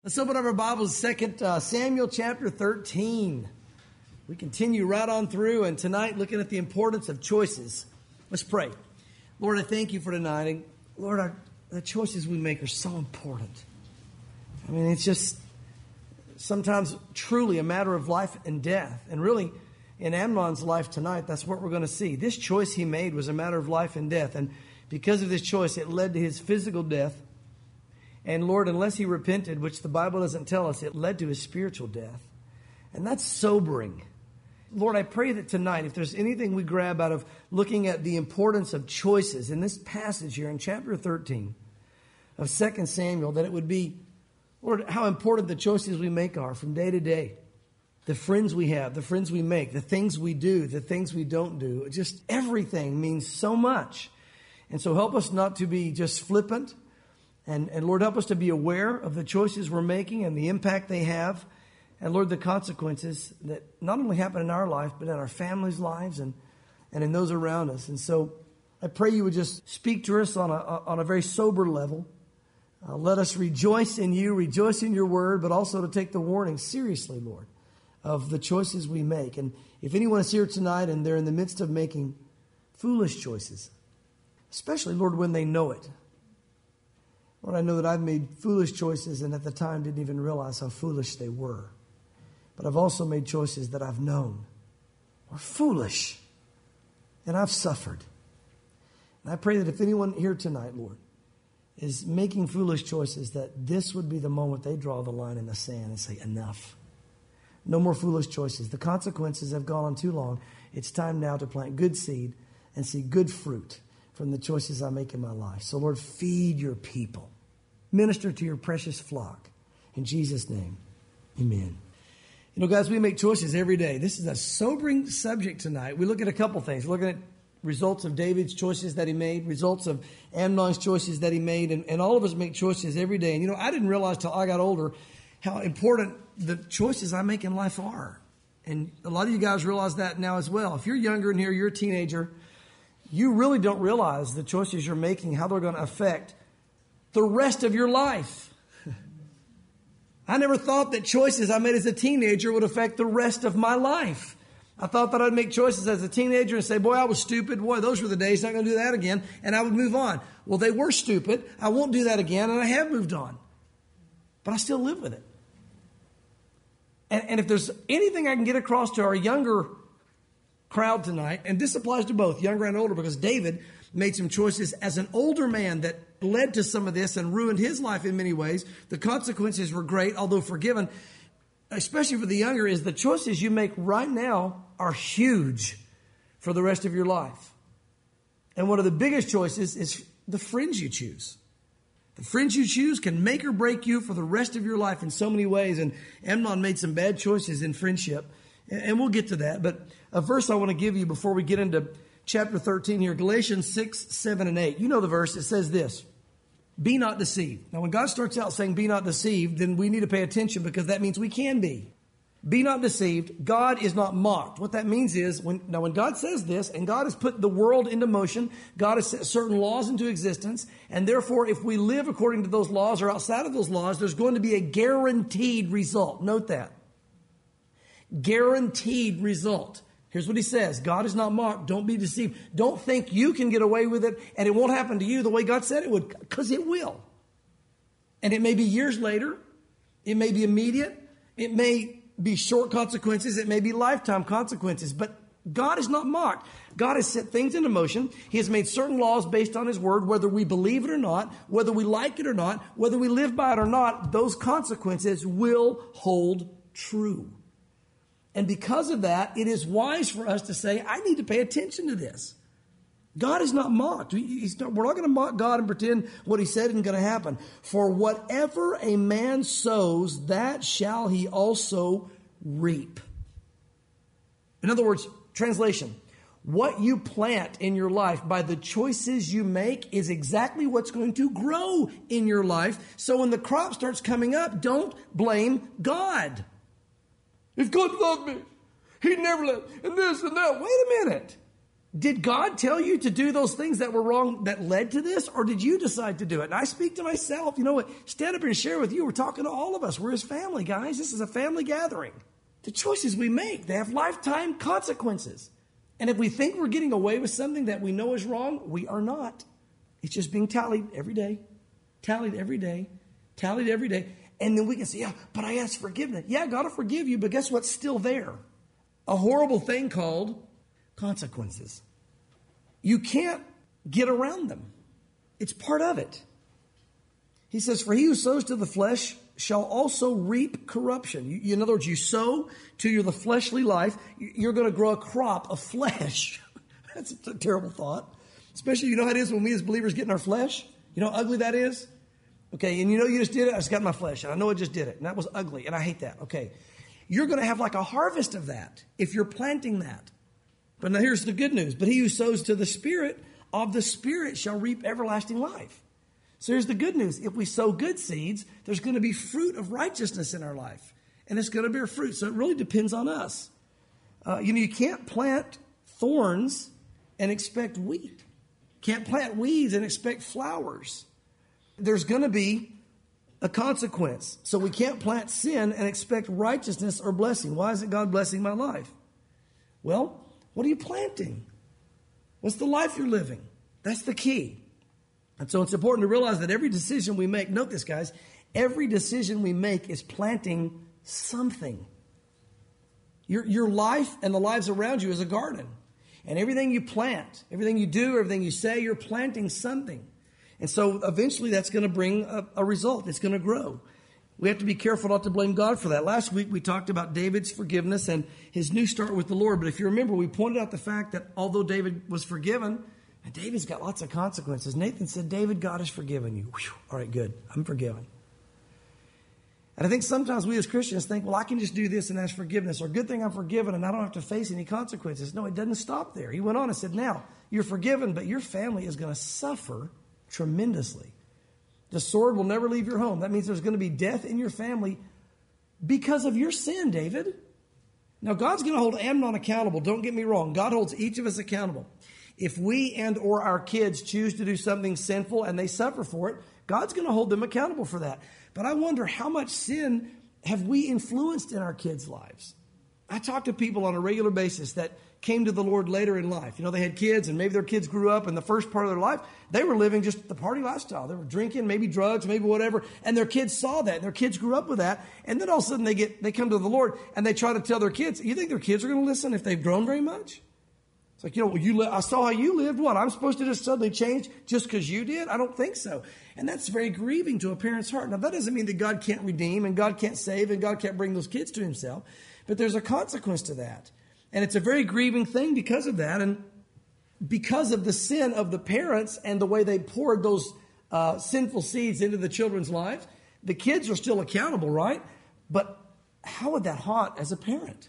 Let's open up our Bibles, 2 Samuel chapter 13. We continue right on through, and tonight looking at the importance of choices. Let's pray. Lord, I thank you for tonight. And Lord, the choices we make are so important. I mean, it's just sometimes truly a matter of life and death. And really, in Amnon's life tonight, that's what we're going to see. This choice he made was a matter of life and death. And because of this choice, it led to his physical death. And Lord, unless he repented, which the Bible doesn't tell us, it led to his spiritual death. And that's sobering. Lord, I pray that tonight, if there's anything we grab out of looking at the importance of choices in this passage here in chapter 13 of 2 Samuel, that it would be, Lord, how important the choices we make are from day to day. The friends we have, the friends we make, the things we do, the things we don't do. Just everything means so much. And so help us not to be just flippant. And Lord, help us to be aware of the choices we're making and the impact they have. And Lord, the consequences that not only happen in our life, but in our families' lives and in those around us. And so I pray you would just speak to us on a very sober level. Let us rejoice in you, rejoice in your word, but also to take the warning seriously, Lord, of the choices we make. And if anyone is here tonight and they're in the midst of making foolish choices, especially, Lord, when they know it. Lord, I know that I've made foolish choices and at the time didn't even realize how foolish they were. But I've also made choices that I've known were foolish. And I've suffered. And I pray that if anyone here tonight, Lord, is making foolish choices, that this would be the moment they draw the line in the sand and say, enough. No more foolish choices. The consequences have gone on too long. It's time now to plant good seed and see good fruit from the choices I make in my life. So, Lord, feed your people. Minister to your precious flock. In Jesus' name, amen. You know, guys, we make choices every day. This is a sobering subject tonight. We look at a couple things. We're looking at results of David's choices that he made, results of Amnon's choices that he made, and all of us make choices every day. And, you know, I didn't realize till I got older how important the choices I make in life are. And a lot of you guys realize that now as well. If you're younger in here, you're a teenager, you really don't realize the choices you're making, how they're going to affect the rest of your life. I never thought that choices I made as a teenager would affect the rest of my life. I thought that I'd make choices as a teenager and say, boy, I was stupid. Boy, those were the days. Not going to do that again. And I would move on. Well, they were stupid. I won't do that again. And I have moved on. But I still live with it. And if there's anything I can get across to our younger crowd tonight, and this applies to both younger and older, because David made some choices as an older man that led to some of this and ruined his life in many ways. The consequences were great, although forgiven, especially for the younger, is the choices you make right now are huge for the rest of your life. And one of the biggest choices is the friends you choose. The friends you choose can make or break you for the rest of your life in so many ways. And Amnon made some bad choices in friendship. And we'll get to that. But a verse I want to give you before we get into chapter 13 here, Galatians 6, 7, and 8. You know the verse. It says this, be not deceived. Now, when God starts out saying be not deceived, then we need to pay attention, because that means we can be. Be not deceived. God is not mocked. What that means is, when God says this, and God has put the world into motion, God has set certain laws into existence, and therefore if we live according to those laws or outside of those laws, there's going to be a guaranteed result. Note that. Guaranteed result. Here's what he says. God is not mocked. Don't be deceived. Don't think you can get away with it and it won't happen to you the way God said it would, because it will. And it may be years later. It may be immediate. It may be short consequences. It may be lifetime consequences. But God is not mocked. God has set things into motion. He has made certain laws based on his word, whether we believe it or not, whether we like it or not, whether we live by it or not, those consequences will hold true. And because of that, it is wise for us to say, I need to pay attention to this. God is not mocked. We're not going to mock God and pretend what he said isn't going to happen. For whatever a man sows, that shall he also reap. In other words, translation, what you plant in your life by the choices you make is exactly what's going to grow in your life. So when the crop starts coming up, don't blame God. If God loved me, he'd never let, and this and that. Wait a minute. Did God tell you to do those things that were wrong that led to this, or did you decide to do it? And I speak to myself. You know what? Stand up here and share with you. We're talking to all of us. We're his family, guys. This is a family gathering. The choices we make, they have lifetime consequences. And if we think we're getting away with something that we know is wrong, we are not. It's just being tallied every day, tallied every day, tallied every day. And then we can say, yeah, but I asked forgiveness. Yeah, God will forgive you, but guess what's still there? A horrible thing called consequences. You can't get around them. It's part of it. He says, for he who sows to the flesh shall also reap corruption. In other words, you sow to the fleshly life, you're going to grow a crop of flesh. That's a terrible thought. Especially, you know how it is when we as believers get in our flesh? You know how ugly that is? Okay, and you know you just did it? I just got in my flesh, and I know I just did it, and that was ugly, and I hate that. Okay, you're going to have like a harvest of that if you're planting that. But now here's the good news. But he who sows to the Spirit, of the Spirit shall reap everlasting life. So here's the good news. If we sow good seeds, there's going to be fruit of righteousness in our life. And it's going to bear fruit. So it really depends on us. You can't plant thorns and expect wheat. Can't plant weeds and expect flowers. There's going to be a consequence. So we can't plant sin and expect righteousness or blessing. Why isn't God blessing my life? Well, what are you planting? What's the life you're living? That's the key. And so it's important to realize that every decision we make, note this, guys, every decision we make is planting something. Your life and the lives around you is a garden. And everything you plant, everything you do, everything you say, you're planting something. And so eventually that's going to bring a result. It's going to grow. We have to be careful not to blame God for that. Last week we talked about David's forgiveness and his new start with the Lord. But if you remember, we pointed out the fact that although David was forgiven, and David's got lots of consequences. Nathan said, David, God has forgiven you. Whew. All right, good. I'm forgiven. And I think sometimes we as Christians think, well, I can just do this and ask forgiveness. Or good thing I'm forgiven and I don't have to face any consequences. No, it doesn't stop there. He went on and said, now, you're forgiven, but your family is going to suffer tremendously. The sword will never leave your home. That means there's going to be death in your family because of your sin, David. Now, God's going to hold Amnon accountable. Don't get me wrong. God holds each of us accountable. If we and or our kids choose to do something sinful and they suffer for it, God's going to hold them accountable for that. But I wonder how much sin have we influenced in our kids' lives? I talk to people on a regular basis that came to the Lord later in life. You know, they had kids and maybe their kids grew up in the first part of their life. They were living just the party lifestyle. They were drinking, maybe drugs, maybe whatever. And their kids saw that and their kids grew up with that. And then all of a sudden they come to the Lord and they try to tell their kids, you think their kids are going to listen if they've grown very much? It's like, I saw how you lived. What? I'm supposed to just suddenly change just because you did? I don't think so. And that's very grieving to a parent's heart. Now, that doesn't mean that God can't redeem and God can't save and God can't bring those kids to himself. But there's a consequence to that. And it's a very grieving thing because of that. And because of the sin of the parents and the way they poured those sinful seeds into the children's lives, the kids are still accountable, right? But how would that haunt as a parent?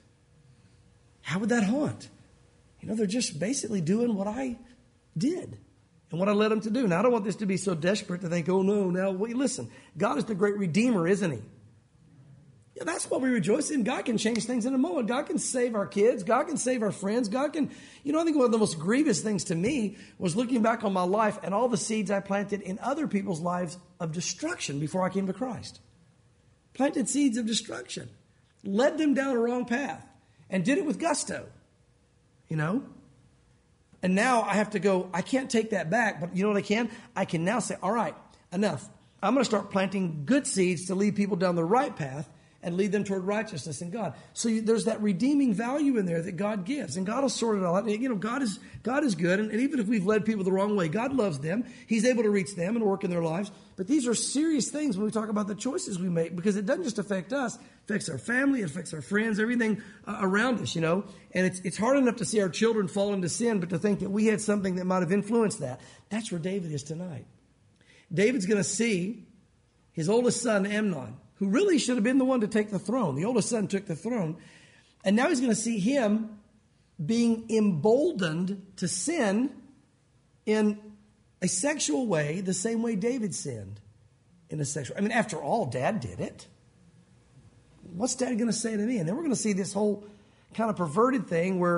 How would that haunt? They're just basically doing what I did and what I led them to do. Now, I don't want this to be so desperate to think, oh, no, now, listen, God is the great Redeemer, isn't he? Yeah, that's what we rejoice in. God can change things in a moment. God can save our kids. God can save our friends. God can, I think one of the most grievous things to me was looking back on my life and all the seeds I planted in other people's lives of destruction before I came to Christ. Planted seeds of destruction. Led them down a wrong path and did it with gusto. And now I have to go, I can't take that back, but you know what I can? I can now say, all right, enough. I'm going to start planting good seeds to lead people down the right path and lead them toward righteousness in God. So there's that redeeming value in there that God gives, and God will sort it all out. God is good, and even if we've led people the wrong way, God loves them. He's able to reach them and work in their lives. But these are serious things when we talk about the choices we make, because it doesn't just affect us. It affects our family, it affects our friends, everything around us, And it's hard enough to see our children fall into sin, but to think that we had something that might have influenced that. That's where David is tonight. David's going to see his oldest son, Amnon, who really should have been the one to take the throne. The oldest son took the throne. And now he's going to see him being emboldened to sin in a sexual way, the same way David sinned in a sexual. After all, Dad did it. What's Dad going to say to me? And then we're going to see this whole kind of perverted thing where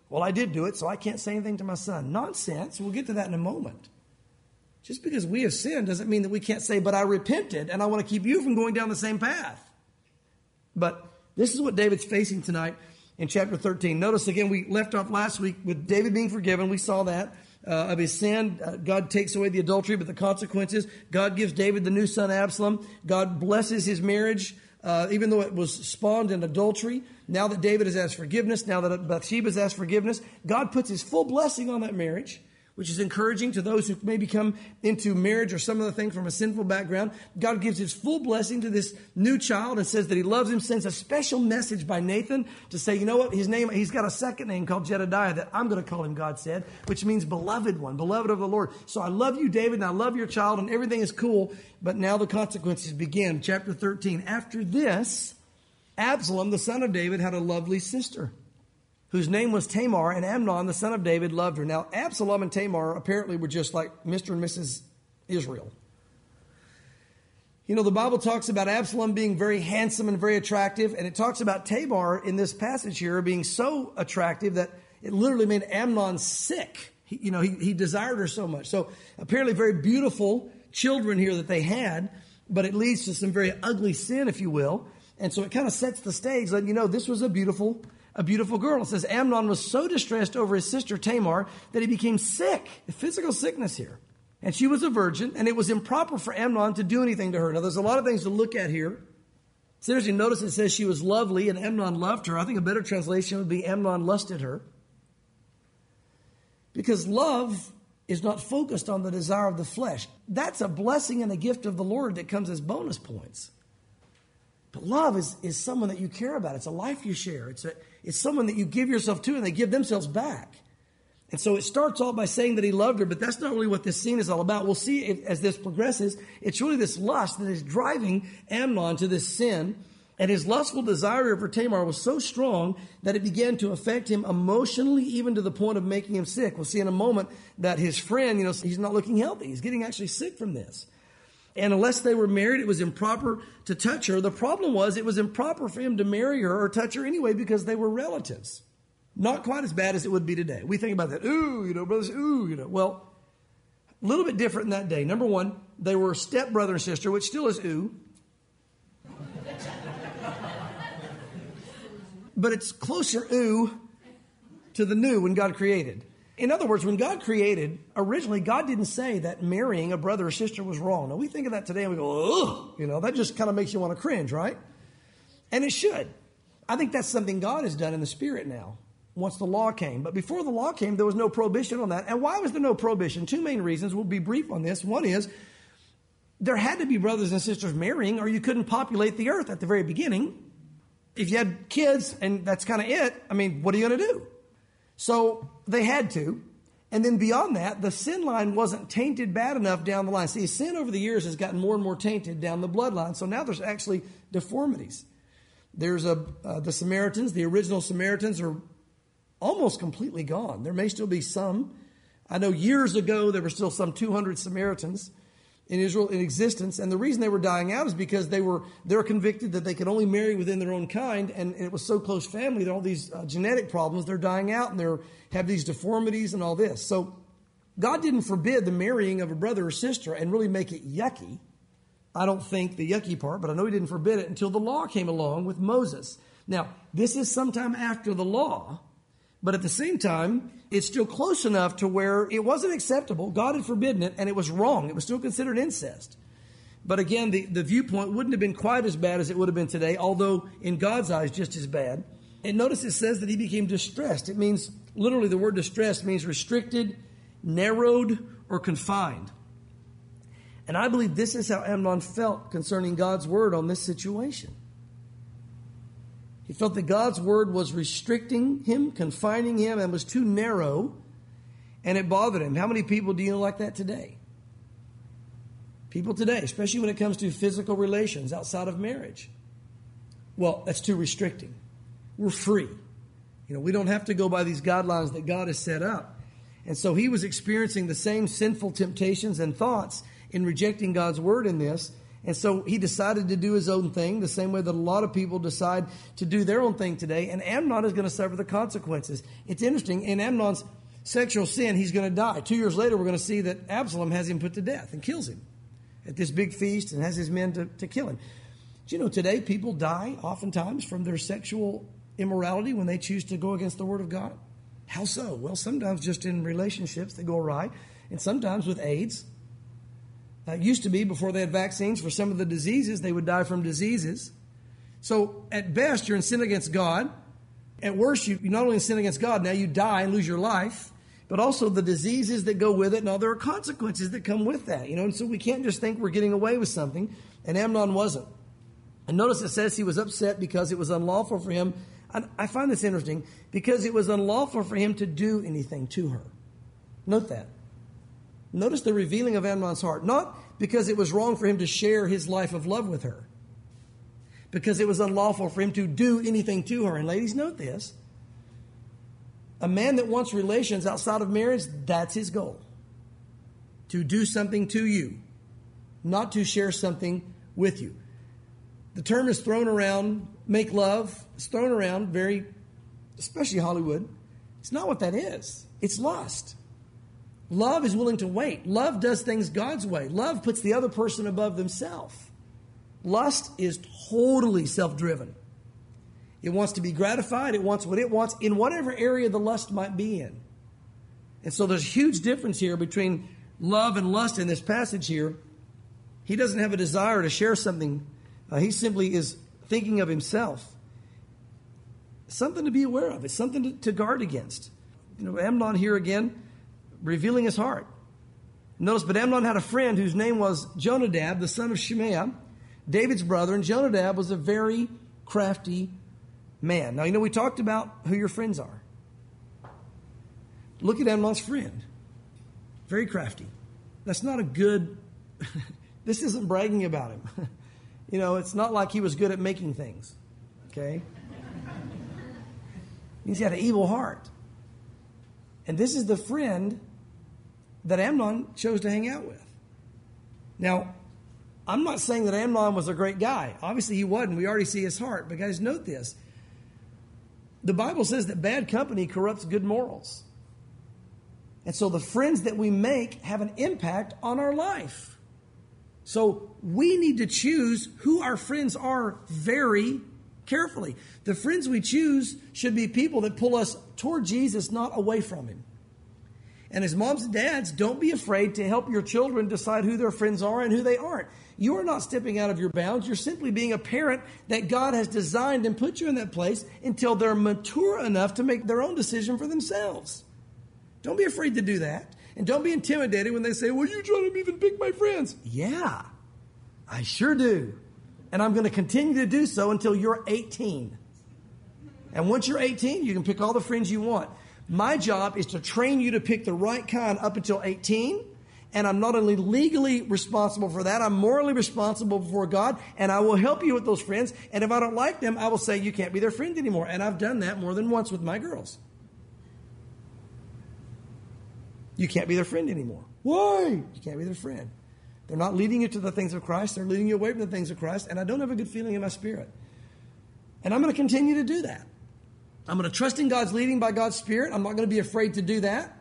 Well, I did do it, so I can't say anything to my son. Nonsense. We'll get to that in a moment. Just because we have sinned doesn't mean that we can't say, but I repented, and I want to keep you from going down the same path. But this is what David's facing tonight in chapter 13. Notice again, we left off last week with David being forgiven. We saw that of his sin. God takes away the adultery, but the consequences. God gives David the new son Absalom. God blesses his marriage, even though it was spawned in adultery. Now that David has asked forgiveness, now that Bathsheba has asked forgiveness, God puts his full blessing on that marriage, which is encouraging to those who maybe come into marriage or some other thing from a sinful background. God gives his full blessing to this new child and says that he loves him, sends a special message by Nathan to say, you know what, he's got a second name called Jedediah that I'm going to call him, God said, which means beloved one, beloved of the Lord. So I love you, David, and I love your child, and everything is cool, but now the consequences begin. Chapter 13. After this, Absalom, the son of David, had a lovely sister whose name was Tamar, and Amnon, the son of David, loved her. Now, Absalom and Tamar apparently were just like Mr. and Mrs. Israel. You know, the Bible talks about Absalom being very handsome and very attractive, and it talks about Tamar in this passage here being so attractive that it literally made Amnon sick. He desired her so much. So apparently very beautiful children here that they had, but it leads to some very ugly sin, if you will. And so it kind of sets the stage that, this was a beautiful girl. It says Amnon was so distressed over his sister Tamar that he became sick, physical sickness here. And she was a virgin, and it was improper for Amnon to do anything to her. Now, there's a lot of things to look at here. Seriously, notice it says she was lovely and Amnon loved her. I think a better translation would be Amnon lusted her. Because love is not focused on the desire of the flesh. That's a blessing and a gift of the Lord that comes as bonus points. But love is someone that you care about. It's a life you share. It's someone that you give yourself to and they give themselves back. And so it starts off by saying that he loved her, but that's not really what this scene is all about. We'll see as this progresses, it's really this lust that is driving Amnon to this sin. And his lustful desire for Tamar was so strong that it began to affect him emotionally, even to the point of making him sick. We'll see in a moment that his friend, he's not looking healthy. He's getting actually sick from this. And unless they were married, it was improper to touch her. The problem was it was improper for him to marry her or touch her anyway because they were relatives. Not quite as bad as it would be today. We think about that. Brothers, Well, a little bit different in that day. Number one, they were stepbrother and sister, which still is But it's closer to the new when God created. In other words, when God created, originally God didn't say that marrying a brother or sister was wrong. Now we think of that today and we go, ugh, that just kind of makes you want to cringe, right? And it should. I think that's something God has done in the Spirit now, once the law came. But before the law came, there was no prohibition on that. And why was there no prohibition? Two main reasons. We'll be brief on this. One is, there had to be brothers and sisters marrying or you couldn't populate the earth at the very beginning. If you had kids and that's kind of it, what are you going to do? So they had to. And then beyond that, the sin line wasn't tainted bad enough down the line. See, sin over the years has gotten more and more tainted down the bloodline. So now there's actually deformities. There's the Samaritans, the original Samaritans are almost completely gone. There may still be some. I know years ago there were still some 200 Samaritans in Israel in existence. And the reason they were dying out is because they were convicted that they could only marry within their own kind. And it was so close family that all these genetic problems, they're dying out and they have these deformities and all this. So God didn't forbid the marrying of a brother or sister and really make it yucky. I don't think the yucky part, but I know he didn't forbid it until the law came along with Moses. Now, this is sometime after the law, but at the same time, it's still close enough to where it wasn't acceptable. God had forbidden it, and it was wrong. It was still considered incest. But again, the viewpoint wouldn't have been quite as bad as it would have been today, although in God's eyes, just as bad. And notice it says that he became distressed. It means, literally the word distressed means restricted, narrowed, or confined. And I believe this is how Amnon felt concerning God's word on this situation. He felt that God's word was restricting him, confining him, and was too narrow, and it bothered him. How many people do you know like that today? People today, especially when it comes to physical relations outside of marriage. Well, that's too restricting. We're free. We don't have to go by these guidelines that God has set up. And so he was experiencing the same sinful temptations and thoughts in rejecting God's word in this. And so he decided to do his own thing, the same way that a lot of people decide to do their own thing today. And Amnon is going to suffer the consequences. It's interesting. In Amnon's sexual sin, he's going to die. 2 years later, we're going to see that Absalom has him put to death and kills him at this big feast and has his men to kill him. Do you know today people die oftentimes from their sexual immorality when they choose to go against the Word of God? How so? Well, sometimes just in relationships that go awry, and sometimes with AIDS. It used to be before they had vaccines for some of the diseases, they would die from diseases. So at best, you're in sin against God. At worst, you not only sin against God, now you die and lose your life, but also the diseases that go with it, and all there are consequences that come with that. And so we can't just think we're getting away with something, and Amnon wasn't. And notice it says he was upset because it was unlawful for him. I find this interesting, because it was unlawful for him to do anything to her. Note that. Notice the revealing of Amnon's heart. Not because it was wrong for him to share his life of love with her. Because it was unlawful for him to do anything to her. And ladies, note this. A man that wants relations outside of marriage, that's his goal. To do something to you. Not to share something with you. The term is thrown around, make love. It's thrown around very, especially Hollywood. It's not what that is. It's lust. Love is willing to wait. Love does things God's way. Love puts the other person above themselves. Lust is totally self-driven. It wants to be gratified. It wants what it wants in whatever area the lust might be in. And so there's a huge difference here between love and lust in this passage here. He doesn't have a desire to share something. He simply is thinking of himself. Something to be aware of. It's something to guard against. Amnon here again, revealing his heart. Notice, but Amnon had a friend whose name was Jonadab, the son of Shimea, David's brother, and Jonadab was a very crafty man. Now, we talked about who your friends are. Look at Amnon's friend. Very crafty. That's not a good... This isn't bragging about him. It's not like he was good at making things. Okay? He's got an evil heart. And this is the friend that Amnon chose to hang out with. Now, I'm not saying that Amnon was a great guy. Obviously, he wasn't. We already see his heart. But guys, note this. The Bible says that bad company corrupts good morals. And so the friends that we make have an impact on our life. So we need to choose who our friends are very carefully. The friends we choose should be people that pull us toward Jesus, not away from him. And as moms and dads, don't be afraid to help your children decide who their friends are and who they aren't. You are not stepping out of your bounds. You're simply being a parent that God has designed and put you in that place until they're mature enough to make their own decision for themselves. Don't be afraid to do that. And don't be intimidated when they say, well, you trying to even pick my friends. Yeah, I sure do. And I'm going to continue to do so until you're 18. And once you're 18, you can pick all the friends you want. My job is to train you to pick the right kind up until 18. And I'm not only legally responsible for that, I'm morally responsible before God. And I will help you with those friends. And if I don't like them, I will say you can't be their friend anymore. And I've done that more than once with my girls. You can't be their friend anymore. Why? You can't be their friend. They're not leading you to the things of Christ. They're leading you away from the things of Christ. And I don't have a good feeling in my spirit. And I'm going to continue to do that. I'm going to trust in God's leading by God's Spirit. I'm not going to be afraid to do that.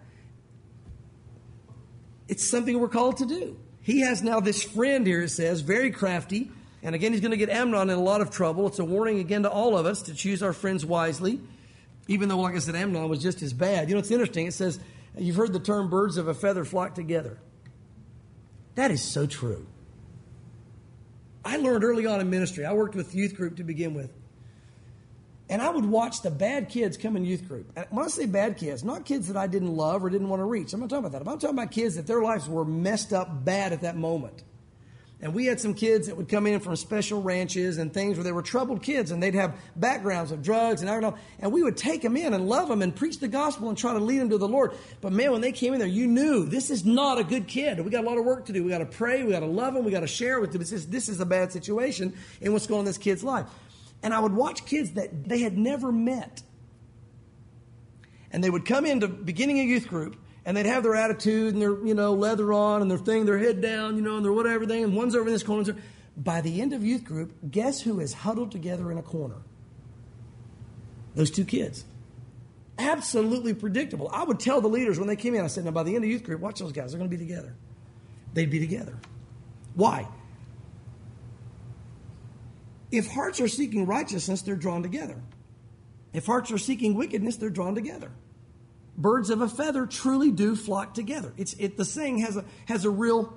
It's something we're called to do. He has now this friend here, it says, very crafty. And again, he's going to get Amnon in a lot of trouble. It's a warning again to all of us to choose our friends wisely. Even though, like I said, Amnon was just as bad. It's interesting. It says, you've heard the term birds of a feather flock together. That is so true. I learned early on in ministry. I worked with youth group to begin with. And I would watch the bad kids come in youth group. And when I say bad kids, not kids that I didn't love or didn't want to reach. I'm not talking about that. I'm talking about kids that their lives were messed up bad at that moment. And we had some kids that would come in from special ranches and things where they were troubled kids, and they'd have backgrounds of drugs and alcohol. And we would take them in and love them and preach the gospel and try to lead them to the Lord. But man, when they came in there, you knew this is not a good kid. We got a lot of work to do. We got to pray. We got to love them. We got to share with them. This is a bad situation in what's going on in this kid's life. And I would watch kids that they had never met. And they would come into beginning a youth group, and they'd have their attitude and their, leather on and their thing, their head down, and their whatever thing, and one's over in this corner. By the end of youth group, guess who is huddled together in a corner? Those two kids. Absolutely predictable. I would tell the leaders when they came in, I said, now by the end of youth group, watch those guys. They're going to be together. They'd be together. Why? If hearts are seeking righteousness, they're drawn together. If hearts are seeking wickedness, they're drawn together. Birds of a feather truly do flock together. The saying has a real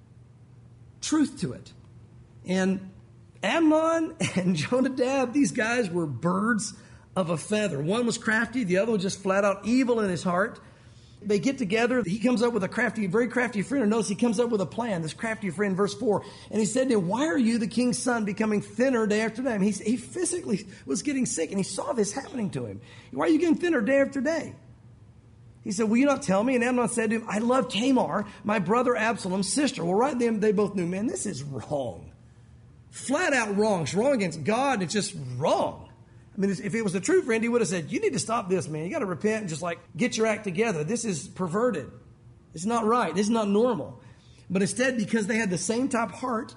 truth to it. And Amnon and Jonadab, these guys were birds of a feather. One was crafty, the other was just flat out evil in his heart. They get together. He comes up with a very crafty friend. And notice he comes up with a plan, this crafty friend, verse 4. And he said to him, why are you, the king's son, becoming thinner day after day? I mean, he physically was getting sick, and he saw this happening to him. Why are you getting thinner day after day? He said, will you not tell me? And Amnon said to him, I love Tamar, my brother Absalom's sister. Well, right then, they both knew, man, this is wrong. Flat out wrong. It's wrong against God. It's just wrong. I mean, if it was a true friend, he would have said, you need to stop this, man. You got to repent and just get your act together. This is perverted. It's not right. This is not normal. But instead, because they had the same type of heart,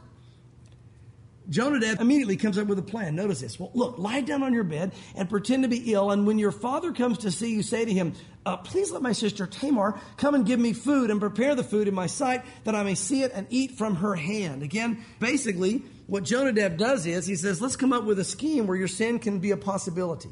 Jonadab immediately comes up with a plan. Notice this. Well, look, lie down on your bed and pretend to be ill. And when your father comes to see you, say to him, please let my sister Tamar come and give me food and prepare the food in my sight that I may see it and eat from her hand. Again, basically, what Jonadab does is he says, let's come up with a scheme where your sin can be a possibility.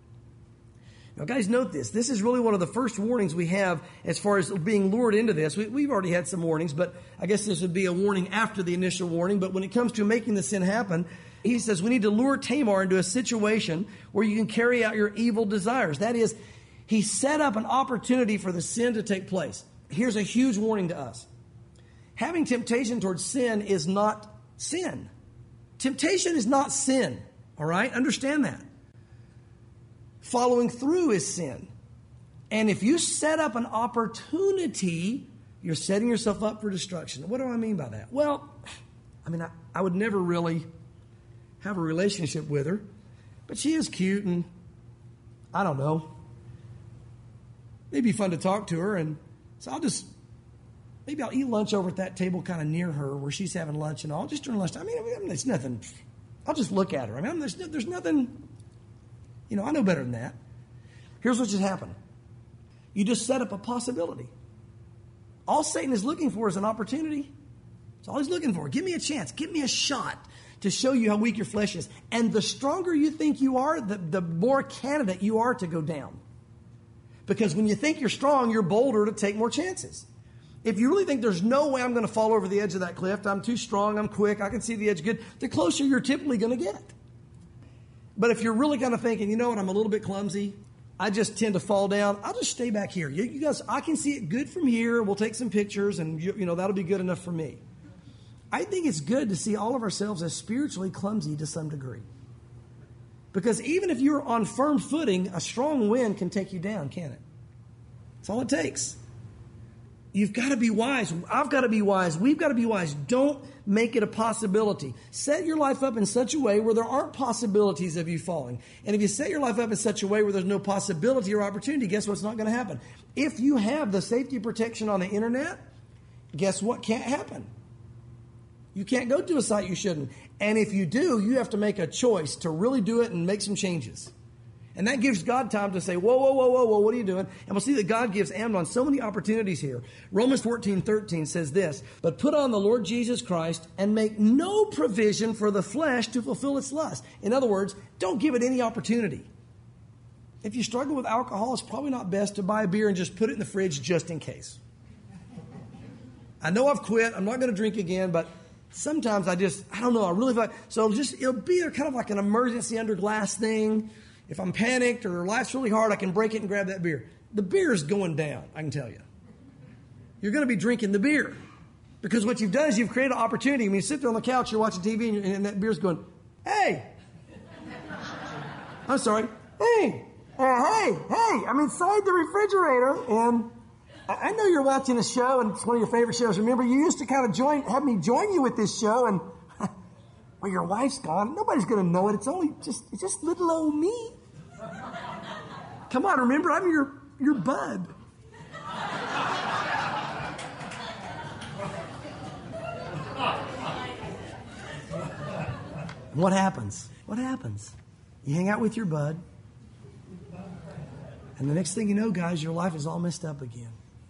Now, guys, note this. This is really one of the first warnings we have as far as being lured into this. We've already had some warnings, but I guess this would be a warning after the initial warning. But when it comes to making the sin happen, he says we need to lure Tamar into a situation where you can carry out your evil desires. That is, he set up an opportunity for the sin to take place. Here's a huge warning to us. Having temptation towards sin is not sin. Temptation is not sin, all right? Understand that. Following through is sin. And if you set up an opportunity, you're setting yourself up for destruction. What do I mean by that? Well, I mean, I would never really have a relationship with her, but she is cute and I don't know. It'd be fun to talk to her, and so maybe I'll eat lunch over at that table kind of near her where she's having lunch and all, just during lunchtime. I mean, it's nothing. I'll just look at her. I mean, there's nothing, I know better than that. Here's what just happened. You just set up a possibility. All Satan is looking for is an opportunity. That's all he's looking for. Give me a chance. Give me a shot to show you how weak your flesh is. And the stronger you think you are, the more candidate you are to go down. Because when you think you're strong, you're bolder to take more chances. If you really think there's no way I'm going to fall over the edge of that cliff, I'm too strong, I'm quick, I can see the edge good, the closer you're typically going to get. But if you're really kind of thinking, you know what, I'm a little bit clumsy, I just tend to fall down, I'll just stay back here. You guys, I can see it good from here, we'll take some pictures, and that'll be good enough for me. I think it's good to see all of ourselves as spiritually clumsy to some degree. Because even if you're on firm footing, a strong wind can take you down, can't it? That's all it takes. You've got to be wise. I've got to be wise. We've got to be wise. Don't make it a possibility. Set your life up in such a way where there aren't possibilities of you falling. And if you set your life up in such a way where there's no possibility or opportunity, guess what's not going to happen? If you have the safety protection on the internet, guess what can't happen? You can't go to a site you shouldn't. And if you do, you have to make a choice to really do it and make some changes. And that gives God time to say, whoa, what are you doing? And we'll see that God gives Amnon so many opportunities here. Romans 14:13 says this, but put on the Lord Jesus Christ and make no provision for the flesh to fulfill its lust. In other words, don't give it any opportunity. If you struggle with alcohol, it's probably not best to buy a beer and just put it in the fridge just in case. I know I've quit. I'm not going to drink again, but sometimes I don't know. I really feel like, so it'll be kind of like an emergency under glass thing. If I'm panicked or life's really hard, I can break it and grab that beer. The beer is going down, I can tell you. You're going to be drinking the beer. Because what you've done is you've created an opportunity. When you sit there on the couch, you're watching TV, and that beer's going, hey. I'm sorry. Hey, I'm inside the refrigerator, and I know you're watching a show, and it's one of your favorite shows. Remember, you used to kind of have me join you with this show, and well, your wife's gone. Nobody's going to know it. It's just little old me. Come on, remember, I'm your bud. And what happens? What happens? You hang out with your bud. And the next thing you know, guys, your life is all messed up again.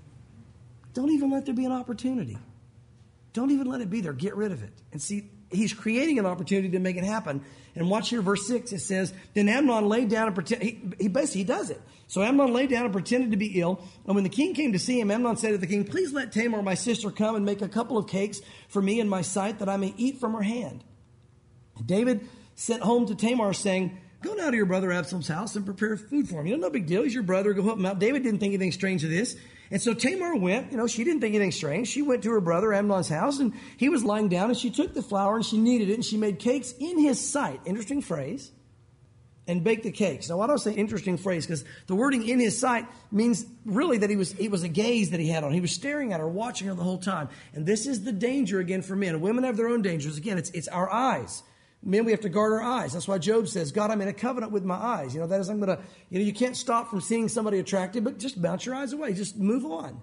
Don't even let there be an opportunity. Don't even let it be there. Get rid of it. And see, he's creating an opportunity to make it happen. And watch here, verse 6, it says, then Amnon laid down and pretended, he basically does it. So Amnon laid down and pretended to be ill. And when the king came to see him, Amnon said to the king, please let Tamar, my sister, come and make a couple of cakes for me in my sight that I may eat from her hand. And David sent home to Tamar saying, go now to your brother Absalom's house and prepare food for him. No big deal. He's your brother. Go help him out. David didn't think anything strange of this. And so Tamar went, she didn't think anything strange. She went to her brother Amnon's house, and he was lying down, and she took the flour and she kneaded it, and she made cakes in his sight. Interesting phrase. And baked the cakes. Now, why do I say interesting phrase? Because the wording in his sight means really that it was a gaze that he had on. He was staring at her, watching her the whole time. And this is the danger again for men. Women have their own dangers. Again, it's our eyes. Men, we have to guard our eyes. That's why Job says, God, I'm in a covenant with my eyes. That is, I'm going to, you can't stop from seeing somebody attractive, but just bounce your eyes away. Just move on.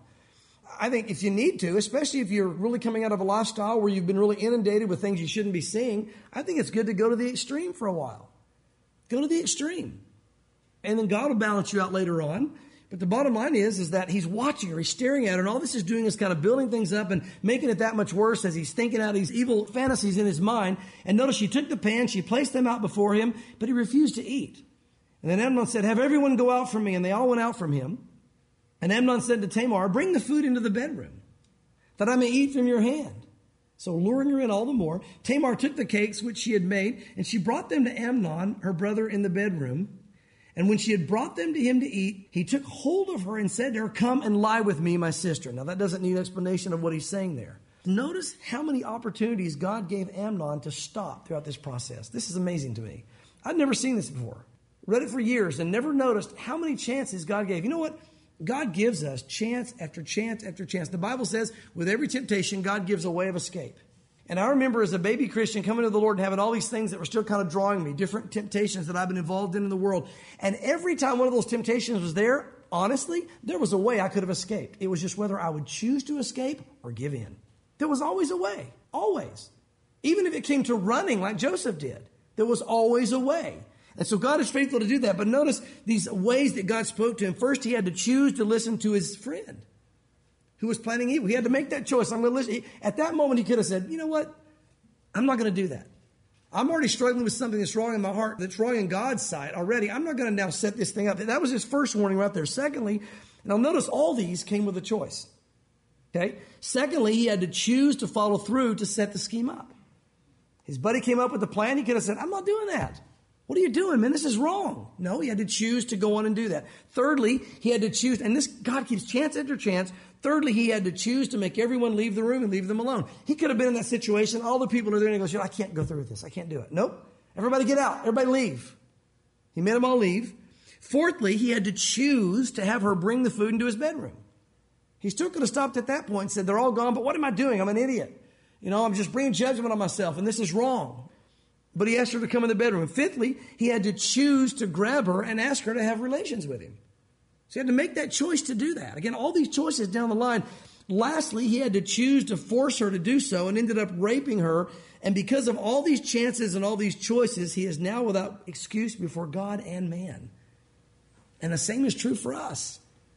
I think if you need to, especially if you're really coming out of a lifestyle where you've been really inundated with things you shouldn't be seeing, I think it's good to go to the extreme for a while. Go to the extreme. And then God will balance you out later on. But the bottom line is that he's watching her, he's staring at her, and all this is doing is kind of building things up and making it that much worse as he's thinking out these evil fantasies in his mind. And notice she took the pan, she placed them out before him, but he refused to eat. And then Amnon said, have everyone go out from me. And they all went out from him. And Amnon said to Tamar, bring the food into the bedroom, that I may eat from your hand. So luring her in all the more, Tamar took the cakes which she had made, and she brought them to Amnon, her brother, in the bedroom. And when she had brought them to him to eat, he took hold of her and said to her, come and lie with me, my sister. Now, that doesn't need explanation of what he's saying there. Notice how many opportunities God gave Amnon to stop throughout this process. This is amazing to me. I'd never seen this before. Read it for years and never noticed how many chances God gave. You know what? God gives us chance after chance after chance. The Bible says with every temptation, God gives a way of escape. And I remember as a baby Christian coming to the Lord and having all these things that were still kind of drawing me, different temptations that I've been involved in the world. And every time one of those temptations was there, honestly, there was a way I could have escaped. It was just whether I would choose to escape or give in. There was always a way, always. Even if it came to running like Joseph did, there was always a way. And so God is faithful to do that. But notice these ways that God spoke to him. First, he had to choose to listen to his friend who was planning evil. He had to make that choice. I'm going to listen. At that moment, he could have said, you know what? I'm not going to do that. I'm already struggling with something that's wrong in my heart, that's wrong in God's sight already. I'm not going to now set this thing up. That was his first warning right there. Secondly, now notice all these came with a choice. Okay? Secondly, he had to choose to follow through to set the scheme up. His buddy came up with a plan. He could have said, I'm not doing that. What are you doing, man? This is wrong. No, he had to choose to go on and do that. Thirdly, he had to choose, and this, God keeps chance after chance. Thirdly, he had to choose to make everyone leave the room and leave them alone. He could have been in that situation. All the people are there and he goes, I can't go through with this. I can't do it. Nope. Everybody get out. Everybody leave. He made them all leave. Fourthly, he had to choose to have her bring the food into his bedroom. He still could have stopped at that point and said, they're all gone, but what am I doing? I'm an idiot. I'm just bringing judgment on myself, and this is wrong. But he asked her to come in the bedroom. And fifthly, he had to choose to grab her and ask her to have relations with him. So he had to make that choice to do that. Again, all these choices down the line. Lastly, he had to choose to force her to do so and ended up raping her. And because of all these chances and all these choices, he is now without excuse before God and man. And the same is true for us.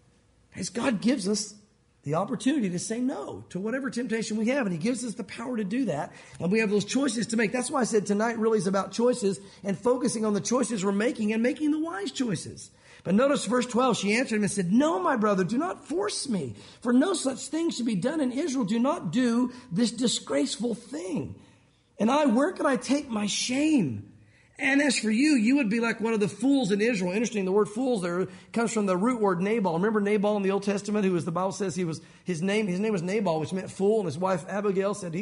As God gives us the opportunity to say no to whatever temptation we have. And he gives us the power to do that. And we have those choices to make. That's why I said tonight really is about choices and focusing on the choices we're making and making the wise choices. But notice verse 12, she answered him and said, no, my brother, do not force me, for no such thing should be done in Israel. Do not do this disgraceful thing. And where can I take my shame? And as for you, you would be like one of the fools in Israel. Interesting, the word fools there comes from the root word Nabal. Remember Nabal in the Old Testament, the Bible says his name was Nabal, which meant fool, and his wife Abigail said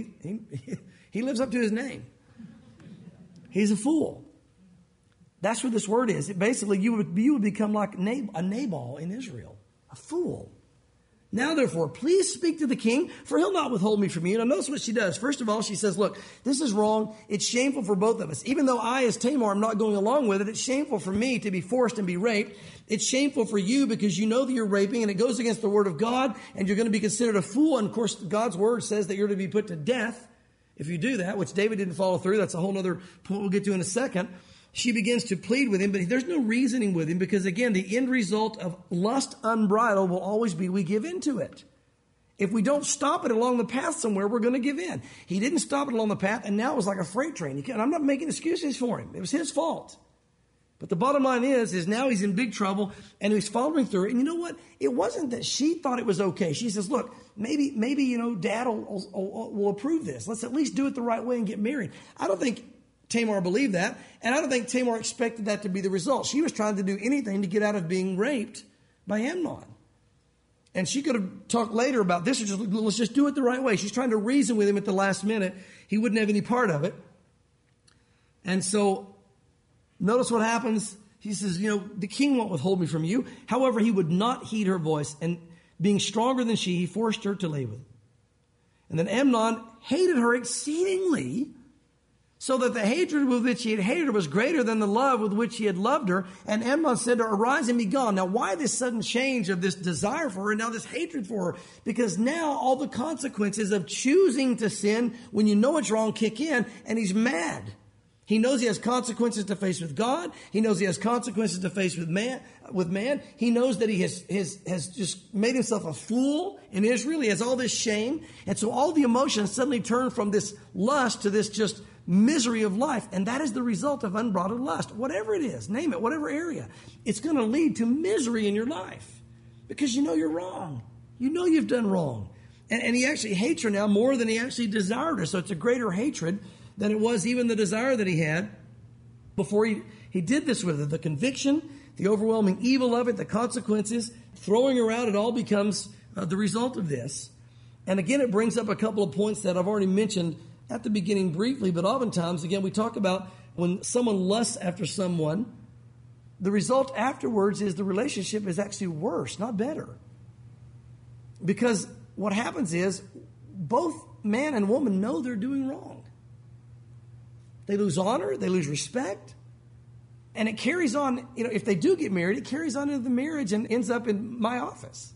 he lives up to his name. He's a fool. That's what this word is. Basically, you would become like a Nabal in Israel, a fool. Now, therefore, please speak to the king, for he'll not withhold me from you. Now, notice what she does. First of all, she says, look, this is wrong. It's shameful for both of us. Even though I, as Tamar, am not going along with it, it's shameful for me to be forced and be raped. It's shameful for you because you know that you're raping, and it goes against the word of God, and you're going to be considered a fool. And, of course, God's word says that you're to be put to death if you do that, which David didn't follow through, that's a whole other point we'll get to in a second. She begins to plead with him, but there's no reasoning with him because, again, the end result of lust unbridled will always be we give in to it. If we don't stop it along the path somewhere, we're going to give in. He didn't stop it along the path, and now it was like a freight train. I'm not making excuses for him. It was his fault. But the bottom line is now he's in big trouble, and he's following through it. And you know what? It wasn't that she thought it was okay. She says, look, maybe Dad will approve this. Let's at least do it the right way and get married. I don't think Tamar believed that, and I don't think Tamar expected that to be the result. She was trying to do anything to get out of being raped by Amnon. And she could have talked later about this, or let's just do it the right way. She's trying to reason with him at the last minute. He wouldn't have any part of it. And so notice what happens. He says, the king won't withhold me from you. However, he would not heed her voice. And being stronger than she, he forced her to lay with him. And then Amnon hated her exceedingly, so that the hatred with which he had hated her was greater than the love with which he had loved her. And Amnon said to her, arise and be gone. Now, why this sudden change of this desire for her and now this hatred for her? Because now all the consequences of choosing to sin when you know it's wrong kick in, and he's mad. He knows he has consequences to face with God. He knows he has consequences to face with man. He knows that he has just made himself a fool in Israel. He has all this shame. And so all the emotions suddenly turn from this lust to this just misery of life. And that is the result of unbridled lust. Whatever it is, name it, whatever area, it's going to lead to misery in your life because you know you're wrong. You know you've done wrong. And he actually hates her now more than he actually desired her. So it's a greater hatred than it was even the desire that he had before he did this with her. The conviction, the overwhelming evil of it, the consequences, throwing her out, it all becomes the result of this. And again, it brings up a couple of points that I've already mentioned at the beginning briefly, but oftentimes, again, we talk about when someone lusts after someone, the result afterwards is the relationship is actually worse, not better. Because what happens is both man and woman know they're doing wrong. They lose honor, they lose respect, and it carries on. If they do get married, it carries on into the marriage and ends up in my office.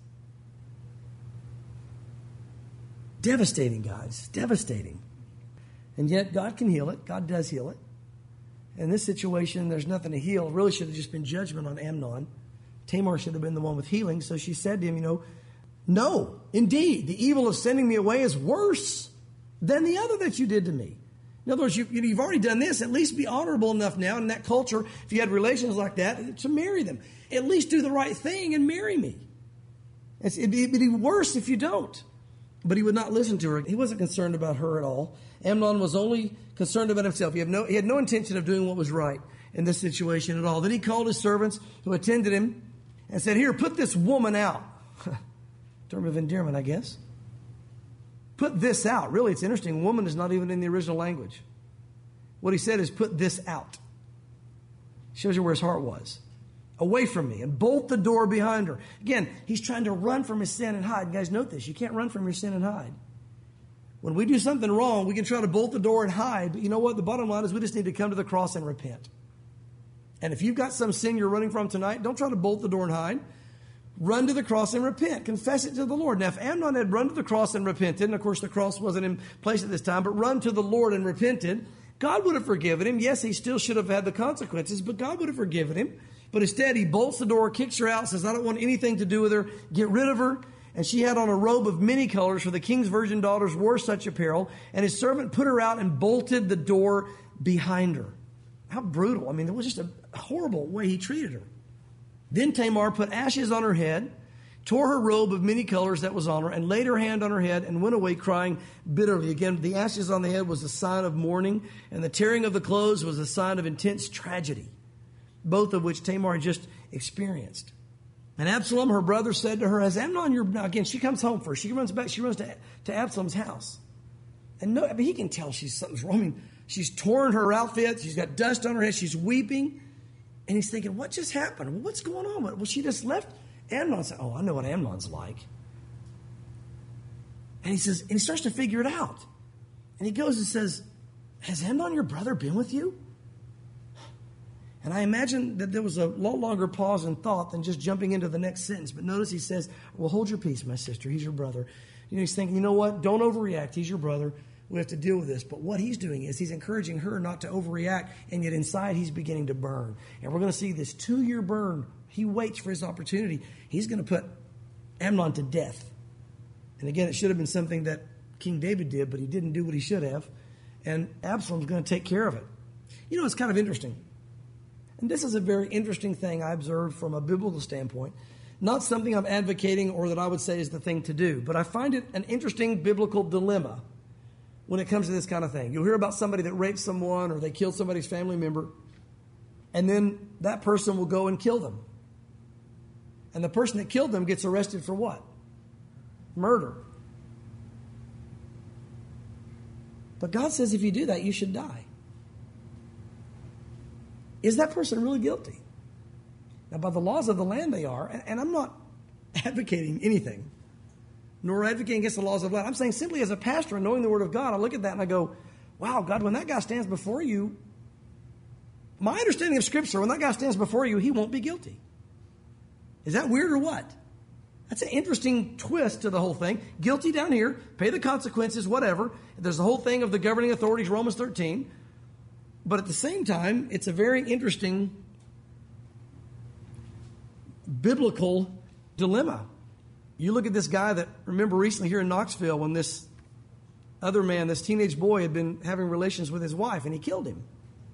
Devastating, guys, devastating. And yet God can heal it. God does heal it. In this situation, there's nothing to heal. It really should have just been judgment on Amnon. Tamar should have been the one with healing. So she said to him, no, indeed, the evil of sending me away is worse than the other that you did to me. In other words, you've already done this. At least be honorable enough now in that culture, if you had relations like that, to marry them. At least do the right thing and marry me. It'd be worse if you don't. But he would not listen to her. He wasn't concerned about her at all. Amnon was only concerned about himself. He had no intention of doing what was right in this situation at all. Then he called his servants who attended him and said, here, put this woman out. Term of endearment, I guess. Put this out. Really, it's interesting. Woman is not even in the original language. What he said is put this out. Shows you where his heart was. Away from me, and bolt the door behind her. Again, he's trying to run from his sin and hide. You guys, note this. You can't run from your sin and hide. When we do something wrong, we can try to bolt the door and hide. But you know what? The bottom line is we just need to come to the cross and repent. And if you've got some sin you're running from tonight, don't try to bolt the door and hide. Run to the cross and repent. Confess it to the Lord. Now, if Amnon had run to the cross and repented, and of course the cross wasn't in place at this time, but run to the Lord and repented, God would have forgiven him. Yes, he still should have had the consequences, but God would have forgiven him. But instead, he bolts the door, kicks her out, says, I don't want anything to do with her. Get rid of her. And she had on a robe of many colors, for the king's virgin daughters wore such apparel. And his servant put her out and bolted the door behind her. How brutal. I mean, it was just a horrible way he treated her. Then Tamar put ashes on her head, tore her robe of many colors that was on her, and laid her hand on her head and went away crying bitterly. Again, the ashes on the head was a sign of mourning, and the tearing of the clothes was a sign of intense tragedy, both of which Tamar had just experienced. And Absalom, her brother, said to her, has Amnon your... Now again, she comes home first. She runs back. She runs to Absalom's house. And he can tell something's wrong. I mean, she's torn her outfit. She's got dust on her head. She's weeping. And he's thinking, what just happened? Well, what's going on? Well, she just left. Amnon said, I know what Amnon's like. And he says, and he starts to figure it out. And he goes and says, has Amnon your brother been with you? And I imagine that there was a lot longer pause in thought than just jumping into the next sentence. But notice he says, well, hold your peace, my sister. He's your brother. He's thinking, you know what? Don't overreact. He's your brother. we have to deal with this. But what he's doing is he's encouraging her not to overreact, and yet inside he's beginning to burn. And we're going to see this 2-year burn. He waits for his opportunity. He's going to put Amnon to death. And again, it should have been something that King David did, but he didn't do what he should have. And Absalom's going to take care of it. You know, it's kind of interesting. And this is a very interesting thing I observed from a biblical standpoint. Not something I'm advocating or that I would say is the thing to do, but I find it an interesting biblical dilemma when it comes to this kind of thing. You'll hear about somebody that raped someone or they killed somebody's family member, and then that person will go and kill them. And the person that killed them gets arrested for what? Murder. But God says if you do that, you should die. Is that person really guilty? Now, by the laws of the land they are, and I'm not advocating anything, nor advocating against the laws of the land. I'm saying simply as a pastor and knowing the Word of God, I look at that and I go, wow, God, when that guy stands before you, my understanding of Scripture, when that guy stands before you, he won't be guilty. Is that weird or what? That's an interesting twist to the whole thing. Guilty down here, pay the consequences, whatever. There's the whole thing of the governing authorities, Romans 13. But at the same time, it's a very interesting biblical dilemma. You look at this guy that, remember recently here in Knoxville when this other man, this teenage boy, had been having relations with his wife and he killed him.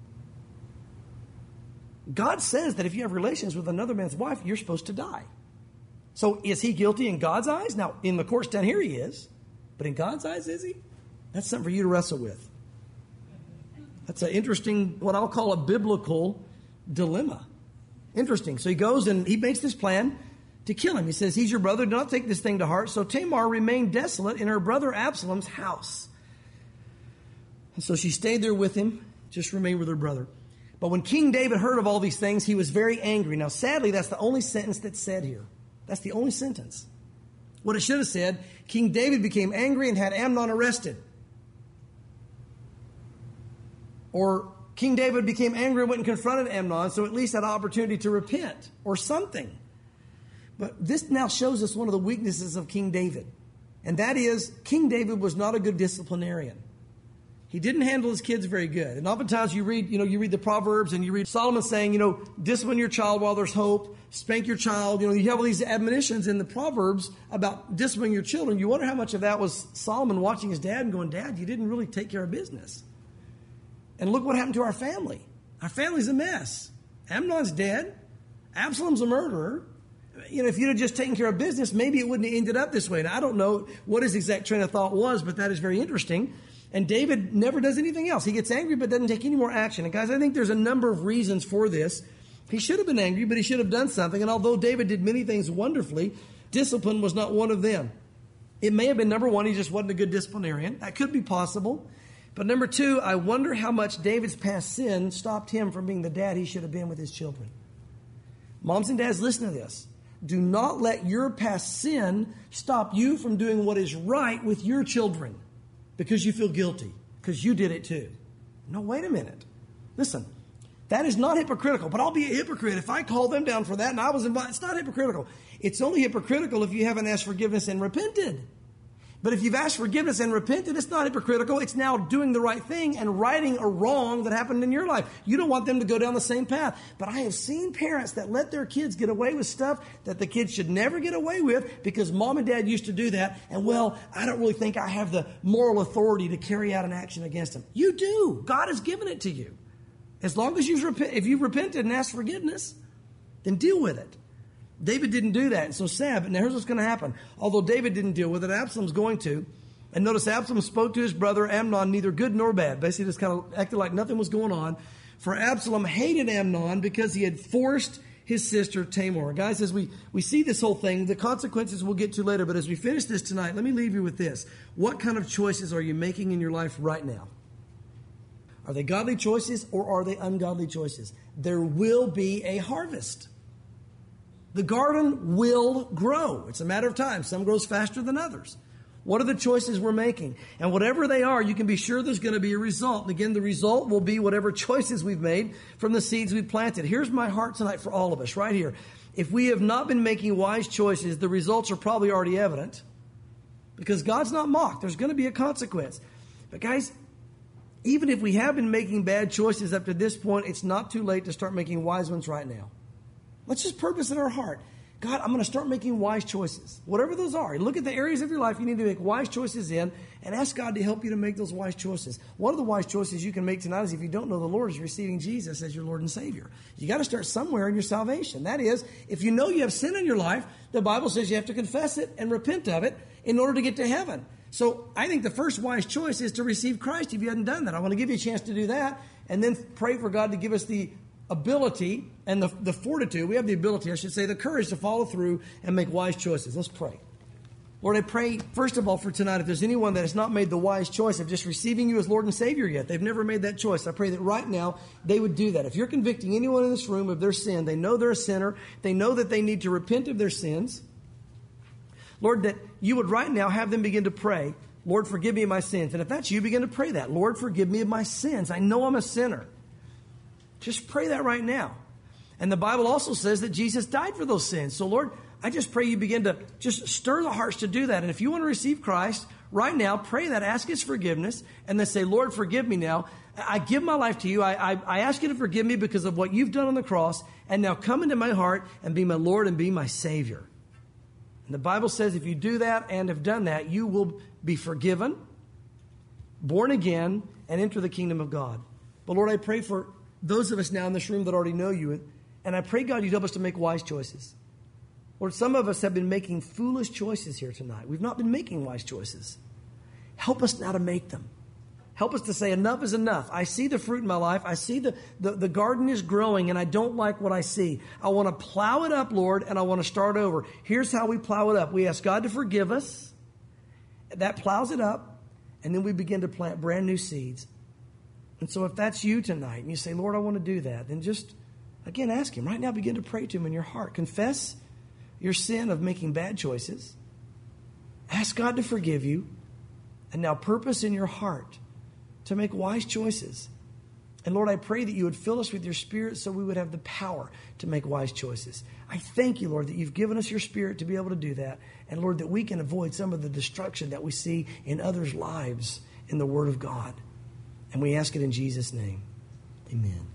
God says that if you have relations with another man's wife, you're supposed to die. So is he guilty in God's eyes? Now, in the courts down here he is. But in God's eyes, is he? That's something for you to wrestle with. That's an interesting, what I'll call a biblical dilemma. Interesting. So he goes and he makes this plan to kill him. He says, he's your brother. Do not take this thing to heart. So Tamar remained desolate in her brother Absalom's house. And so she stayed there with him, just remained with her brother. But when King David heard of all these things, he was very angry. Now, sadly, that's the only sentence that's said here. That's the only sentence. What it should have said, King David became angry and had Amnon arrested. Or King David became angry and went and confronted Amnon, so at least had an opportunity to repent or something. But this now shows us one of the weaknesses of King David. And that is, King David was not a good disciplinarian. He didn't handle his kids very good. And oftentimes you read the Proverbs and you read Solomon saying, discipline your child while there's hope, spank your child. You have all these admonitions in the Proverbs about disciplining your children. You wonder how much of that was Solomon watching his dad and going, Dad, you didn't really take care of business. And look what happened to our family. Our family's a mess. Amnon's dead. Absalom's a murderer. If you'd have just taken care of business, maybe it wouldn't have ended up this way. And I don't know what his exact train of thought was, but that is very interesting. And David never does anything else. He gets angry but doesn't take any more action. And guys, I think there's a number of reasons for this. He should have been angry, but he should have done something. And although David did many things wonderfully, discipline was not one of them. It may have been, number one, he just wasn't a good disciplinarian. That could be possible. But number two, I wonder how much David's past sin stopped him from being the dad he should have been with his children. Moms and dads, listen to this. Do not let your past sin stop you from doing what is right with your children because you feel guilty, because you did it too. No, wait a minute. Listen, that is not hypocritical, but I'll be a hypocrite if I call them down for that and I was invited. It's not hypocritical. It's only hypocritical if you haven't asked forgiveness and repented. But if you've asked forgiveness and repented, it's not hypocritical. It's now doing the right thing and righting a wrong that happened in your life. You don't want them to go down the same path. But I have seen parents that let their kids get away with stuff that the kids should never get away with because mom and dad used to do that. And I don't really think I have the moral authority to carry out an action against them. You do. God has given it to you. As long as if you've repented and asked forgiveness, then deal with it. David didn't do that. And so sad. But now here's what's going to happen. Although David didn't deal with it, Absalom's going to. And notice Absalom spoke to his brother Amnon, neither good nor bad. Basically just kind of acted like nothing was going on. For Absalom hated Amnon because he had forced his sister Tamar. Guys, as we see this whole thing, the consequences we'll get to later. But as we finish this tonight, let me leave you with this. What kind of choices are you making in your life right now? Are they godly choices or are they ungodly choices? There will be a harvest. The garden will grow. It's a matter of time. Some grows faster than others. What are the choices we're making? And whatever they are, you can be sure there's going to be a result. And again, the result will be whatever choices we've made from the seeds we planted. Here's my heart tonight for all of us, right here. If we have not been making wise choices, the results are probably already evident. Because God's not mocked. There's going to be a consequence. But guys, even if we have been making bad choices up to this point, it's not too late to start making wise ones right now. Let's just purpose in our heart. God, I'm going to start making wise choices. Whatever those are. Look at the areas of your life you need to make wise choices in and ask God to help you to make those wise choices. One of the wise choices you can make tonight is, if you don't know the Lord, is receiving Jesus as your Lord and Savior. You got to start somewhere in your salvation. That is, if you know you have sin in your life, the Bible says you have to confess it and repent of it in order to get to heaven. So I think the first wise choice is to receive Christ if you hadn't done that. I want to give you a chance to do that, and then pray for God to give us the ability and the fortitude. We have the ability, I should say, the courage to follow through and make wise choices. Let's pray. Lord, I pray, first of all, for tonight, if there's anyone that has not made the wise choice of just receiving you as Lord and Savior yet, they've never made that choice, I pray that right now they would do that. If you're convicting anyone in this room of their sin, they know they're a sinner, they know that they need to repent of their sins, Lord, that you would right now have them begin to pray, Lord, forgive me of my sins. And if that's you, begin to pray that. Lord, forgive me of my sins. I know I'm a sinner. Just pray that right now. And the Bible also says that Jesus died for those sins. So, Lord, I just pray you begin to just stir the hearts to do that. And if you want to receive Christ, right now, pray that, ask His forgiveness, and then say, Lord, forgive me now. I give my life to you. I ask you to forgive me because of what you've done on the cross. And now come into my heart and be my Lord and be my Savior. And the Bible says if you do that and have done that, you will be forgiven, born again, and enter the kingdom of God. But Lord, I pray for those of us now in this room that already know you, and I pray, God, you'd help us to make wise choices. Lord, some of us have been making foolish choices here tonight. We've not been making wise choices. Help us now to make them. Help us to say enough is enough. I see the fruit in my life. I see the garden is growing, and I don't like what I see. I want to plow it up, Lord, and I want to start over. Here's how we plow it up. We ask God to forgive us. That plows it up, and then we begin to plant brand new seeds. And so if that's you tonight, and you say, Lord, I want to do that, then just, again, ask Him. Right now, begin to pray to Him in your heart. Confess your sin of making bad choices. Ask God to forgive you. And now purpose in your heart to make wise choices. And Lord, I pray that you would fill us with your Spirit so we would have the power to make wise choices. I thank you, Lord, that you've given us your Spirit to be able to do that. And Lord, that we can avoid some of the destruction that we see in others' lives in the Word of God. And we ask it in Jesus' name. Amen.